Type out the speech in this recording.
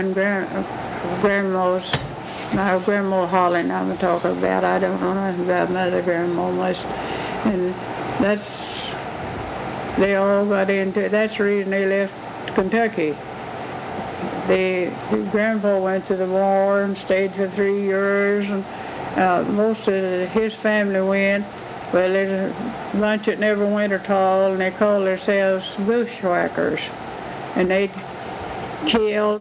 and grandma's, my grandma Holland I'm talking about. I don't know nothing about mother grandma much. And they all got into it. That's the reason they left Kentucky. The grandpa went to the war and stayed for 3 years, and most of his family went. Well, there's a bunch that never went at all, and they call themselves bushwhackers. And they killed